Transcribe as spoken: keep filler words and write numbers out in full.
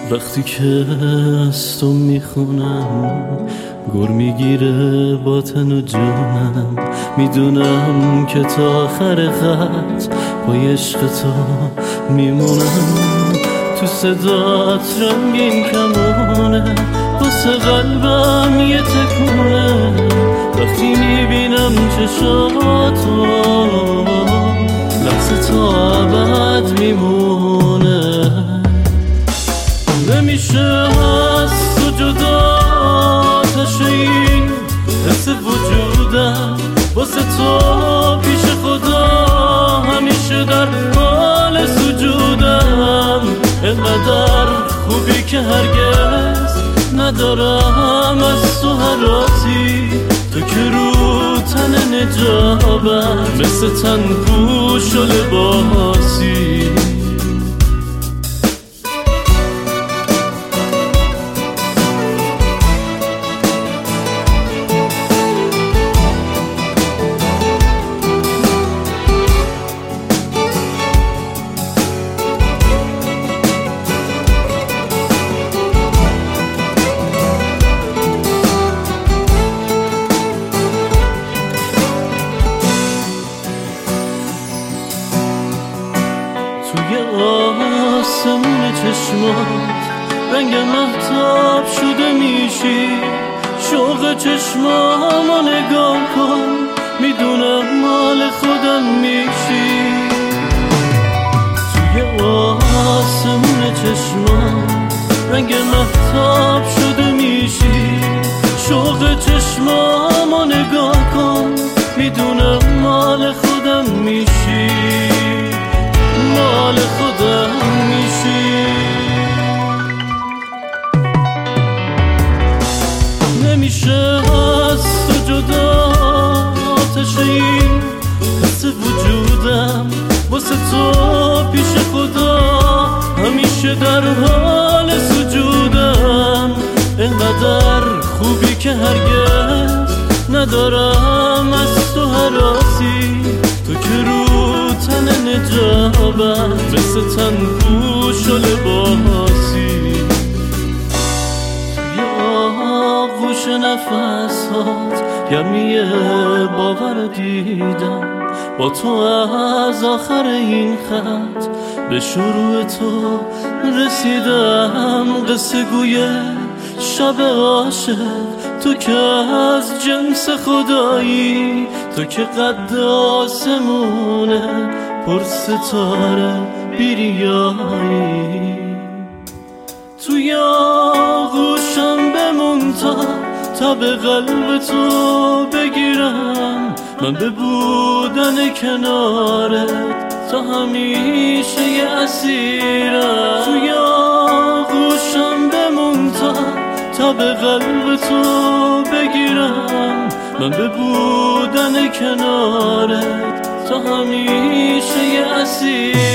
وقتی که از تو میخونم گر میگیره با تن و جونم. میدونم که تا آخر خط با عشق تو میمونم. تو صدات رنگین کمونه واسه قلبم یه تکونه. وقتی میبینم چشاتو لحظه تا ابد میمونه. نمیشه از تو جدا آتش این حس وجودم واسه تو پیش خدا همیشه در حال سجودم. اینقدر خوبی که هرگز ندارم از تو هراسی. تو که رو تن نجابم مثل تن پوش و لباسی. توی آسمون چشمات رنگ مهتاب شده میشی. شوق چشمامو نگاه کن میدونم مال خودم میشی. توی آسمون چشمات رنگ مهتاب شده میشی. شوق چشمامو نگاه کن میدونم مال خودم میشی. مال خودم میشی. نمیشه از تو جدا آتش این حس وجودم واسه تو پیش خدا همیشه در حال سجودم. اینقدر خوبی که هرگز ندارم از تو هراسی. تو که رو تن نجابم مثل تن پوش و لباسی. توی آغوش نفسات گرمی باور دیدم. با تو از آخر این خط به شروع تو رسیدم. قصه گوی شب عاشق تو که از جنس خدایی. تو که قد آسمونه پر ستاره بیریایی. توی آغوشم بمون تا تا به قلب تو بگیرم. من به بودن کنارت تا همیشه یه اسیرم. توی آغوشم بمون تا تا به قلب تو بگیرم. من به بودن کنارت تا همیشه یه اسیر.